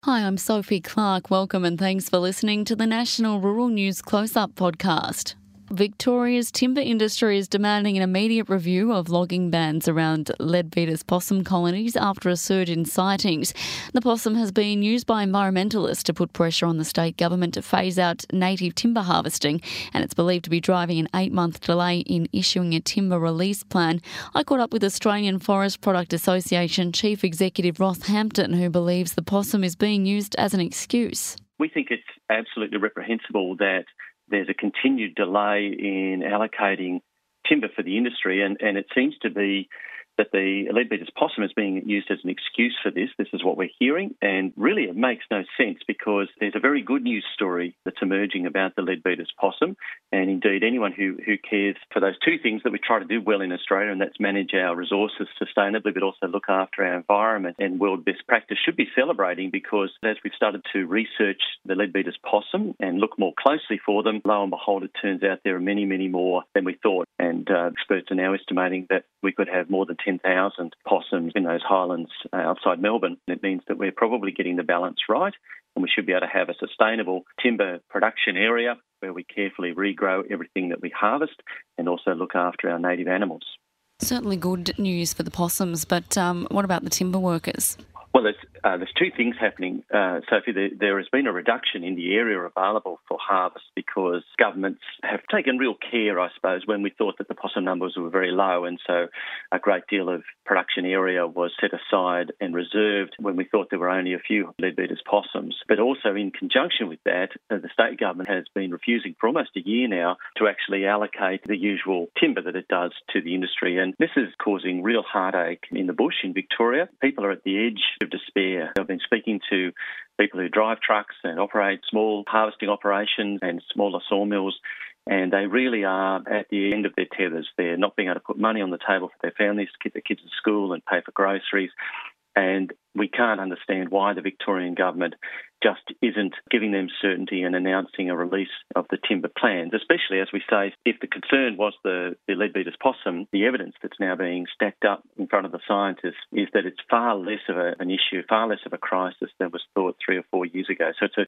Hi, I'm Sophie Clark. Welcome and thanks for listening to the National Rural News Close-Up podcast. Victoria's timber industry is demanding an immediate review of logging bans around Leadbeater's possum colonies after a surge in sightings. The possum has been used by environmentalists to put pressure on the state government to phase out native timber harvesting, and it's believed to be driving an 8-month delay in issuing a timber release plan. I caught up with Australian Forest Product Association Chief Executive Ross Hampton, who believes the possum is being used as an excuse. We think it's absolutely reprehensible that there's a continued delay in allocating timber for the industry, and it seems to be that the Leadbeater's possum is being used as an excuse for this. This is what we're hearing, and really it makes no sense because there's a very good news story that's emerging about the Leadbeater's possum, and indeed anyone who cares for those two things that we try to do well in Australia, and that's manage our resources sustainably but also look after our environment and world best practice, should be celebrating, because as we've started to research the Leadbeater's possum and look more closely for them, lo and behold, it turns out there are many, many more than we thought, and experts are now estimating that we could have more than 10,000 possums in those highlands outside Melbourne. It means that we're probably getting the balance right, and we should be able to have a sustainable timber production area where we carefully regrow everything that we harvest and also look after our native animals. Certainly good news for the possums, but what about the timber workers? Well, there's two things happening, Sophie. There has been a reduction in the area available for harvest because governments have taken real care, I suppose, when we thought that the possum numbers were very low, and so a great deal of production area was set aside and reserved when we thought there were only a few Leadbeater's possums. But also in conjunction with that, the state government has been refusing for almost a year now to actually allocate the usual timber that it does to the industry, and this is causing real heartache in the bush in Victoria. People are at the edge of despair. I've been speaking to people who drive trucks and operate small harvesting operations and smaller sawmills, and they really are at the end of their tethers. They're not being able to put money on the table for their families to keep their kids in school and pay for groceries, and we can't understand why the Victorian government just isn't giving them certainty and announcing a release of the timber plans, especially, as we say, if the concern was the Leadbeater's possum, the evidence that's now being stacked up in front of the scientists is that it's far less of an issue, far less of a crisis than was thought 3 or 4 years ago. So it's a